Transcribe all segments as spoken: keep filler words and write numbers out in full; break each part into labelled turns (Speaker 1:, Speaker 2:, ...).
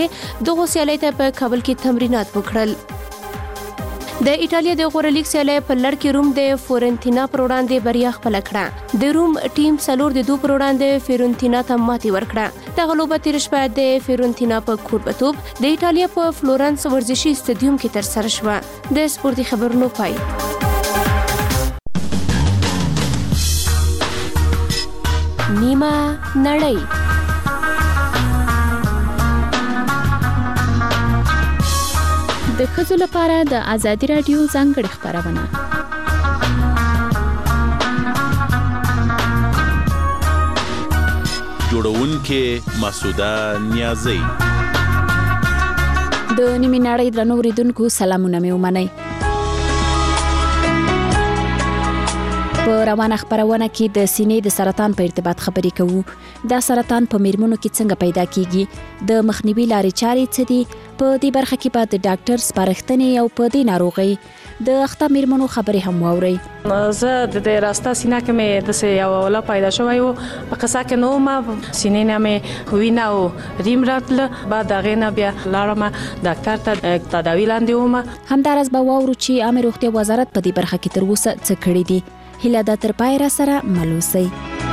Speaker 1: دغه سیالۍ ته په کابل کې تمرینات وکړل. د ایټالیا د غوره لیګ سیالۍ په لړ کې روم د فورنتینا پر وړاندې بریا خپله کړه. د روم ټیم څلور د دوه پر وړاندې فورنتینا ته ماتې ورکړه. دغه لوبه تېره شپه د فورنتینا په کوربتوب د ایټالیا په فلورنس ورزشي سټیډیوم کې ترسره شوه. د سپورتي خبرونو پای. نیمه نړۍ. د ښځو لپاره د ازادي راډیو ځانګړې خپرونه.
Speaker 2: جوړونکې مسعوده نیازی.
Speaker 3: د نیمې نړۍ درنو اوریدونکو سلامونه مې ومنئ. په روانه خبرونه کې د سینې د سرطان په ارتباط خبرې کوو. دا سرطان په میرمنو کې څنګه پیدا کیږي، د مخنیوي لارې چارې څه دي، په دې برخه کې به د ډاکټر سپارښتنې او په دې ناروغۍ د اخته میرمنو خبرې هم واورئ.
Speaker 4: زه د دې راسته سینه کې مې د سه یو ولا پیدا شوی و په قصه کې نو ما سینې نه مې وینا او ریم راتل بعد دغه نه بیا لاړم ډاکټر ته تداوی لاندې وم. همدارس به واورو چې عامه روغتیا وزارت په دې برخه کې تر اوسه څه کړی دي. هیله ده تر پای را سره ملوسئ.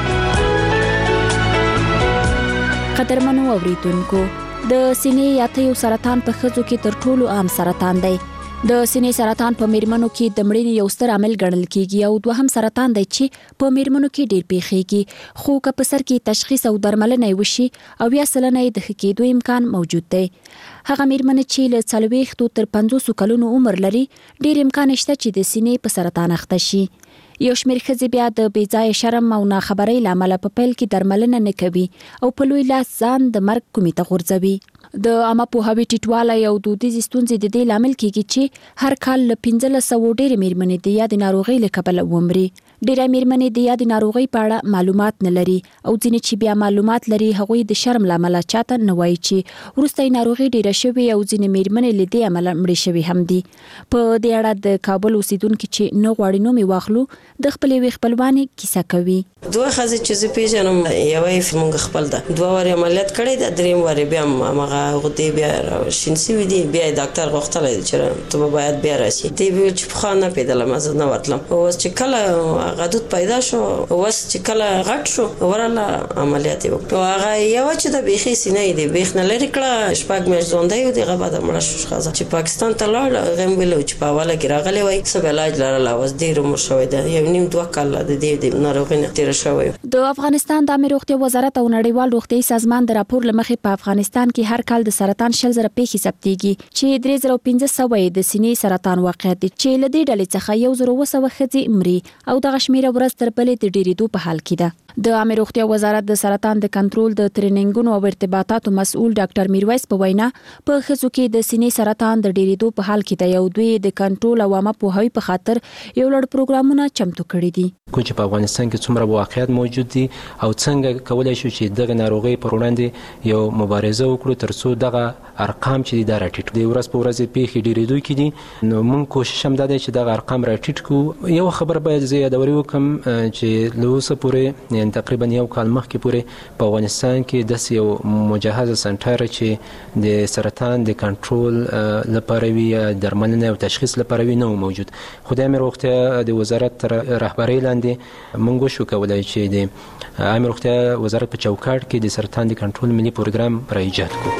Speaker 4: قدرمنو اوریدونکو، د سینې یا تیو سرطان په ښځو کې تر ټولو عام سرطان دی. د سینې سرطان په میرمنو کې د مړینې یو ستر عامل ګڼل کیږي او دوهم سرطان دی چې په میرمنو کې ډیر پیښیږي، خو که په سر کې تشخیص او درملنه وشي او یا سلنه د ښه کېدو امکان موجود دی. هغه میرمنې چې له څلوېښتو تر پنځوسو کلونو عمر لري ډیر امکان شته چې د سینې په سرطان اخته شي. یو شمېر ښځې بیا د بې ځایه شرم او ناخبرۍ له امله په پیل کې درملنه نه کوي او په لوی لاس ځان د مرګ کومې ته غورځوي. د عامه پوهاوي ټیټوالی او دودیزې ستونزې د دې لامل کیږي چې هر کال له پنځلس سوه ډېرې میرمنې د یادې ناروغۍ له کبله ومري. ډېری میرمنې د یادې ناروغۍ په اړه معلومات نه لري او ځینې چې بیا معلومات لري هغوی د شرم له امله چاته نه وایي چې وروسته یې ناروغي ډېره شوې او ځینې میرمنې له دې امله مړې شوې هم دي. په دې اړه د کابل اوسیدونکي چې نه غواړي نوم یې واخلو د خپلې یوې خپلوانې کیسه کوي.
Speaker 5: دوه ښځې چې زه پیژنم، یوه یې موږ خپل ده، دوه وارې عملیات کړی ده، درېیم وارې بیا هماغه غدې بیا شین سوي دي. بیا یې ډاکټر غوښتلی دی چې ته به باید بیا راشي. دې ویل چې پخوا نه پیدلم، زه نه ورتلم. اوس چې کله غدود پیدا شو، اوس چې کله غټ شو ورله عملیات یې وکړو. هغه یوه چې د بیخي سینه یې د بیخ نه لرې کړه، شپږ میاشت ژوندی و، د هغه بعد مړه شو ښځه چې پاکستان ته لاړ. هغه یې ویلي چې په اوله کې راغلی وای، څه به علاج لرله، اوس ډېر عمر شوی ده، یو نیم دوه کاله د دې د ناروغۍ نه تېره شوی.
Speaker 3: د افغانستان د عامه روغتیا وزارت او نړیوال روغتیايي سازمان د راپور له مخې په افغانستان کې هر کال د سرطان شل زره پیښې ثبتېږي چې درې زره پنځه سوه یې د سینې سرطان واقعیت دي چې له دې ډلې څخه یو زره اووه سوه ښځې مري او دغه شمېره ورځ تر بلې د ډېرېدو په حال کې ده. د عامه روغتیا وزارت د سرطان د کنټرول د ټریننګونو او ارتباطاتو مسؤل ډاکټر میرویس په وینا په ښځو کې د سینې سرطان د ډېرېدو په حال کې دی او دوی د کنټرول او عامه پوهاوي په خاطر یو لړ پروګرامونه چمتو کړي دي.
Speaker 6: کوم چې په افغانستان کې څومره واقعیت موجود دي او څنګه کولای شو چې دغه ناروغي پر وړاندې یو مبارزه وکړو ترڅو دغه ارقام چې دا راټیټ دي ورځ په ورځ پیښې ډېرېدو کې دي. نو موږ کوشش هم دا دی چې دغه ارقام راټیټ کړو. یو خبر باید زه یادوري وکړم چې له اوسه پورې یعنې تقریبا یو کال مخکې پورې په افغانستان کې داسې یو مجهزه سنټر چې د سرطان د کنټرول لپاره وي یا درملنه او تشخیص لپاره وي نه و موجود. خو د عامه روغتیا د وزارت تر رهبرۍ لاندې موږ وشو کولی چې د عامه روغتیا وزارت په چوکاټ کې د سرطان د کنټرول ملي پروګرام را ایجاد کړو.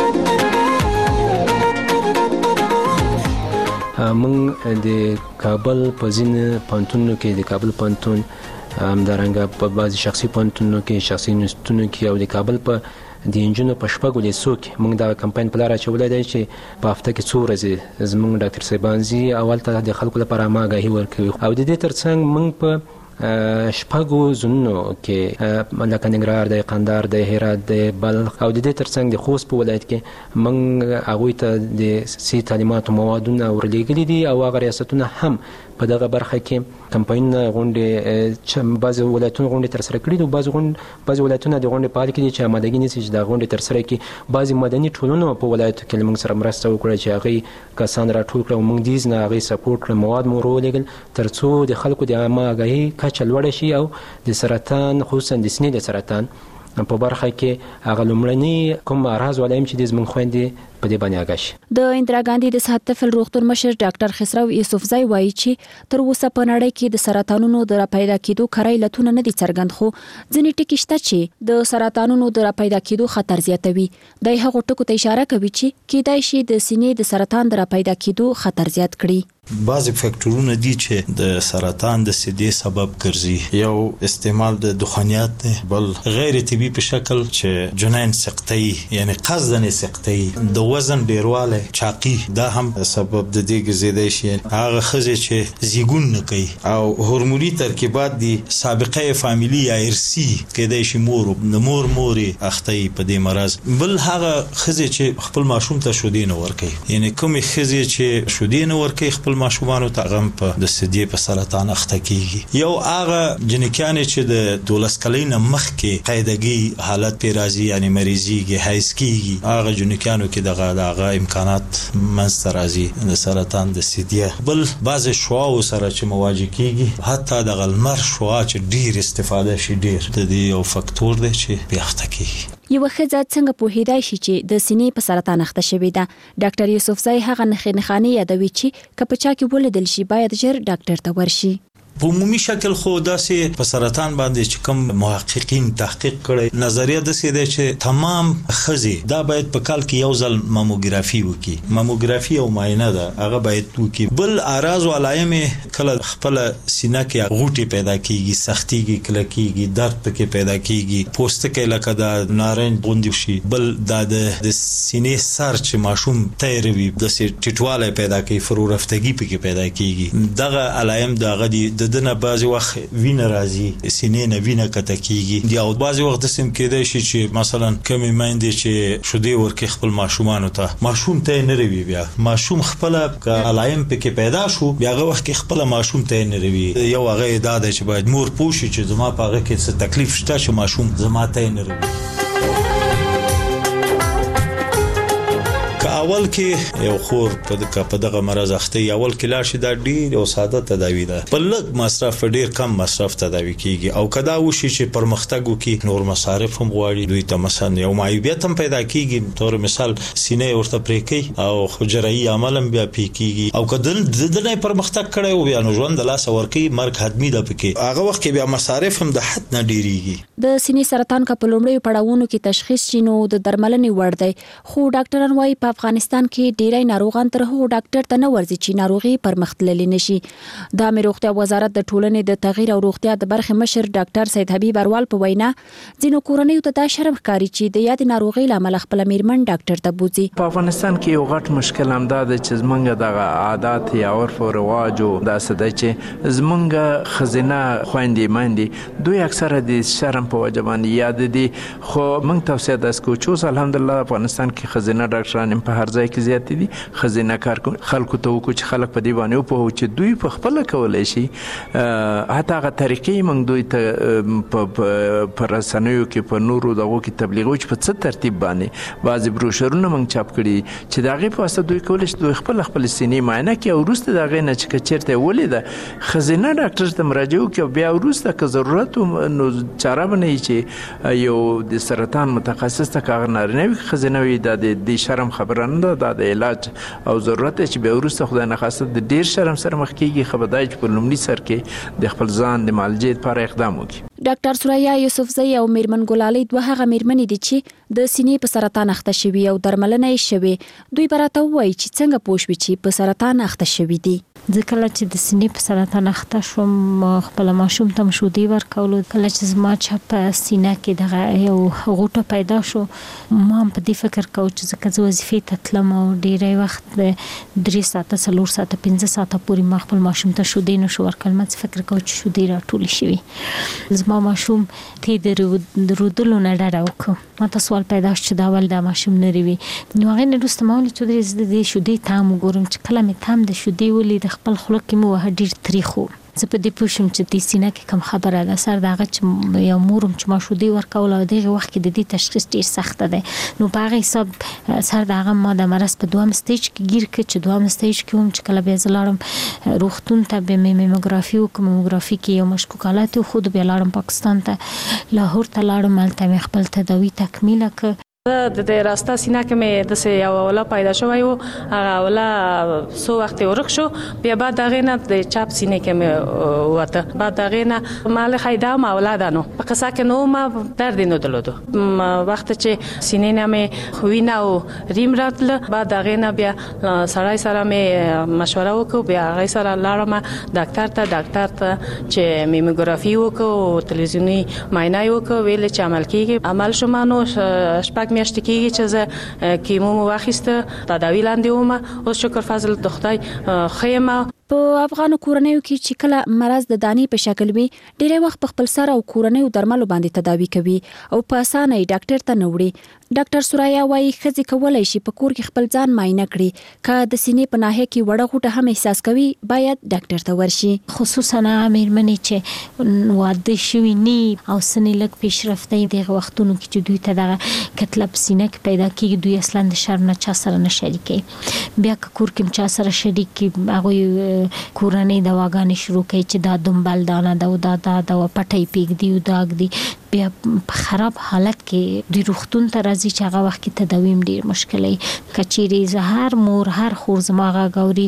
Speaker 6: موږ د کابل په ځینو پوهنتونونو کې د کابل پوهنتون همدارنګه په بعضې شخصي پوهنتونونو کې، شخصي انسټیټونو کې او د کابل په د انجونو په شپږو لیسو کې موږ دا کمپاین په لار اچولی دی چې په هفته کې څو ورځې زموږ ډاکټر صاحبان ځي او هلته د خلکو لپاره عامه اګاهي ورکوي. او د دې تر څنګ موږ په شپږو زونونو کې لکه ننګرهار دی، قندهار دی، هرات دی، بلخ او د دې تر څنګ د خوست په ولایت کې موږ هغوی ته د صحي تعلیماتو موادونه ورلېږلي دي او هغه ریاستونه هم په دغه برخه کې کمپاینونه غونډې بعضې ولایتونه غونډې ترسره کړي دي او بعضې بعضې ولایتونه د غونډې په حال کې دي چې آمادګي نیسي چې دا غونډې ترسره کړي. بعضې مدني ټولنو په ولایتو کې له موږ سره مرسته وکړه چې هغوی کسان راټول کړه او موږ دې نه هغوی سپورټ کړه، مواد مو ورولېږل تر څو د خلکو د عامه اګاهي کچه لوړه شي او د سرطان خصوصا د سینې د سرطان په برخه کې هغه لومړنی کوم راز ولایم چې د زمون خويندې په دې باندې آګاش
Speaker 3: د اندرا ګاندي د صحت طفل روغتون مشر ډاکټر خسرو یوسفزئی وایي چې تر اوسه په نړۍ کې د سرطانونو د راپیدا کېدو کړای لتون نه دي څرګند، خو ځینې ټکي شته چې د سرطانونو د راپیدا کېدو خطر زیاتوي. د هغو ټکو ته اشاره کوي چې کېدای شي د سینې د سرطان د راپیدا کېدو خطر زیات کړي.
Speaker 7: بعضی فاکټورونه دي چې د سرطان د سدي سبب ګرځي. یو استعمال د دخانیات دی، بل غیر طبي په شکل چې جنین سقطي یعنی قصدن سقطي، د وزن ډیرواله چاقي دا هم سبب د دې ګرځیدای شي. هغه خزه چې زیګون نه کوي او هورموني ترکیبات دي سابقه فامیلی یا ارثي کېدای شي مور د مور موري اخته په دې مرز. بل هغه خزه چې خپل ماشوم ته شودین ورکي، یعنی کومه خزه چې شودین ورکي خپل ماشومانو ته غم په د سدي په سرطان اخته کیږي. یو هغه جنکیان چې د دولس کلین مخ کې قاعدګي حالت په راځي یعنی مریضيږي هایس کیږي، هغه جنکیانو کې دغه دغه امکانات منځ راځي د سرطان د سدي. بل بعض شواو سره چې مواجه کیږي، حتی د غلمر شوا چې ډیر استفاده شي ډیر د دې یو فاکټور دی چې په اخته کیږي.
Speaker 3: یو ښځه څنګه پوهیدای شي چې د سینې په سرطان اخته شوې ده؟ ډاکټر یوسفزئی هغه نښې نښانې یادوي چې که په چا کې ولیدل شي باید ژر ډاکټر ته ورشي.
Speaker 7: په عمومي شکل خو داسې په سرطان باندې چې کوم محققین تحقیق کړي نظریه د سې ده چې تمام خزي دا باید په کال کې یو ځل ماموګرافي وکړي. ماموګرافي او معاینه ده هغه باید وکړي. بل اعراض او علائم کله خپل سینه کې غوټي پیدا کیږي، سختيږي، کله کیږي، درد پکې پیدا کیږي، پوستکی لکه د نارنج غوندي شي. بل دا د سینې سر چې ماشوم تیروي د سې ټټواله پیدا کوي، فرورفتګي پکې پیدا کیږي. دغه علائم دغه د دنه بعضی وخت وینه راځي، سینې نه وینه کته کیږي. یا بعضی وخت د سیم کېدای شي چې مثلا کمی مایندې چې شودي ورکه خپل ماشومانو ته ماشوم ته نه روي، بیا ماشوم خپل علائم پکې پیدا شو، بیا هغه وخت کې خپل ماشوم ته نه روي. یو هغه ادا چې باید مور پوښي چې زما په هغه کې څه تکلیف شته چې ماشوم زما ته نه روي. اول کې یو خور په دغه مرز اخته اول کې لا شي دا ډیر او ساده تداوی ده، په لږ مصرف ډیر کم مصرف تداوی کیږي. او کدا وشي چې پرمختګ وکي نور مصارف هم غواړي، دوی ته مثلا یو معیوبیت هم پیدا کیږي، تور مثال سینې ورته پریکي او حجري عمل هم بیا پیکيږي. او کدا د نه پرمختګ کړي او بیا نو ژوند د لاس ورکی مرګ حتمی ده پکې، هغه وخت کې بیا مصارف هم د حد نه ډیریږي.
Speaker 3: د سینې سرطان کا په لومړیو پړاوونو کې تشخیص شینو د درملنې وړ دی، خو ډاکټران وايي په افغانستان کې ډیری ناروغان تر هغو ډاکټر ته نه ورځي چې ناروغي پرمختللی نشي. د امیر روغتیا وزارت د ټولنې د تغییر او روغتیا د برخې مشر ډاکټر سید حبیب اروال په وینا ځینو کورنیو ته دا شرم ښکاري چې د یاد ناروغي لامل خپل میرمن ډاکټر ته بوزي.
Speaker 8: په افغانستان کې یو غټ مشکل هم دا دی چې زمونږ د عادت یا عرف او رواج او داسې دی چې زمونږ خزینه خويندې ماندې دوی اکثره د شرم په وجه باندې یاد دي. خو موږ توصیه ده چې الحمدلله افغانستان کې خزینه ډاکټران په هر ځای کې زیات دي. خزینه کار خلکو ته وکړو چې خلک په دی باندې په هو چې دوی په خپل کولای شي حتی هغه طریقې موږ دوی ته په رسنیو کې په نورو دغه کې تبلیغ وچ په څه ترتیب باندې بعضی بروشرونه موږ چاپ کړي چې دغه په واسطه دوی کولای شي دوی خپل خپل سینې معاینه کوي او وروسته دغه نه چې چیرته ولیده خزینه ډاکټر ته مراجعه وکړي، بیا وروسته که ضرورت نو چاره بنئ چې یو د سرطان متخصص ته کاغ نارینه وي خزینه وي د شرم خبره نه ده، د علاج او ضرورت چې به ورسته خدای نه خاصه د ډیر شرم سره مخ کیږي. خبردای چې په لومړي سر کې د خپل ځان د معالجې لپاره اقدام وکړي.
Speaker 3: ډاکټر سوریا یوسفزئی او میرمن ګلالۍ دوه هغه میرمنې دي چې د سینې په سرطان اخته شوي او درملنه یې شوې. دوی براته وایي چې څنګه پوه شوي چې په سرطان اخته شوي دي.
Speaker 9: ځکه چې د سینې په سرطان اخته شوم خپل ماشوم ته شودي ورکولو، کله چې زما چې په سینه کې دغه یو غوټه پیدا شو ما په دې فکر کوم چې ځکه زه وظیفې ته تلم او ډیری وخت درې ساعته څلور ساعته پنځه ساعته پورې ما خپل ماشوم ته شودي نشو ورکول. ما فکر کوم چې شودي راټول شي. زما ماشوم ته د رودلو نه ډډه وکړه. ما ته سوال پیدا شو چې دا ول دا ماشوم نه ریوي. نو هغه نه رسته مولي چې د شودي تام وګورم چې کله مې تام د شودي ولې د خپل خلق کې مو ډیر تاریخو زه په دې پوښم چې د سینې کې کوم خبره ده سر دغه چې یو مورم چې ماشودي ورکول او دغه وخت کې د دې تشخیص ډیر سخت دی نو په هغه حساب سر دغه ما د مرز په دوام سټیج کې گیر کې چې دوام سټیج کې هم چې کله به زلارم روختون ته به میموګرافي او میموګرافي کې یو مشکوکالات خود به لاړم پاکستان ته لاهور ته لاړم ملته خپل تداوی تکمیل ک
Speaker 10: د د راسته سینه کې مې د سه یو ولا پیدا شوی وو هغه ولا سو وخت ورک شو بیا بعد دغه نه د چاپ سینې کې مې وته بعد دغه نه مال خیدا ما اولادانو په قصه کې نو ما درد نه دلودو وخت چې سینې نه مې خوینه او ریم راتل بعد دغه نه بیا سړی سره مې مشوره وکړ بیا هغه سره لاړم ډاکټر ته ډاکټر ته چې میموګرافي وکړ تلویزیونی معاینه وکړ ویل چې عمل کیږي عمل شومانو شپږ میاشتې کېږي چې زه کیمو مو واخیسته تداوی لاندې وم او شکر فضل د خدای خیمه
Speaker 3: په افغانو کورنیو کې چې کله مرز د دانی په شکل وي ډېر وخت په خپل سره او کورنیو درملو باندې تداوی کوي او په اسانه ډاکټر ته نوړي ډاکټر سوریا وايي خزي کولای شي په کور کې خپل ځان معاینه کړي که د سینې په ناحیه کې وړه غوټه هم احساس کوي باید ډاکټر ته ورشي
Speaker 9: خصوصا مېرمنې چې واده شوي ني او سنې لږ پیشرفته دي وختونو کې چې دوی ته دغه کتله په سینه کې پیدا کیږي دوی اصلا د شرم نه چا سره نه شریکي بیا که کور کې چا سره شریک هغه کورنۍ دواګانې شروع کوي چې دا دمبل دانه دا دا دا دا پټي پیګ دی او داګ دی بیا په خراب حالت کې د روختون ته راځي چې هغه وخت کې تداویم ډیر مشکلي کچيري زهر مور هر خور زماغه غوري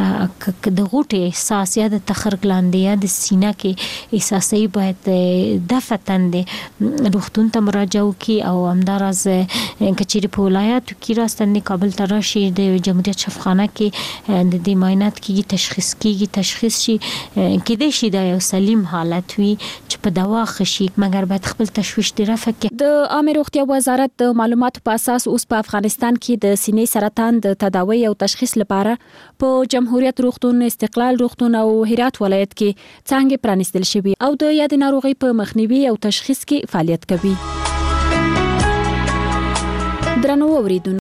Speaker 9: د غوټه احساس یا د تخرګ لاندې یا د سینه کې احساسي باید د فتند روختون ته مراجعه وکي او همدارز کچيري په ولایت کې راستنې کابل ته راشي د جمهوریت شفاخانه کې د دې معاینات کې تشخیص کیږي تشخیص شي کې د شي د یو سلیم حالت وي چې په دوا خشي مګر باید خپل تشویش دی رافکه
Speaker 3: د عامه روغتیا وزارت د معلوماتو په اساس اوس په افغانستان کې د سینې سرطان د تداوی او تشخیص لپاره په جمهوریت روغتون استقلال روغتون او هرات ولایت کې څنګه پرانیستل شوی او د یاد ناروغي په مخنیوي او تشخیص کې فعالیت کوي. درنو اوریدونکو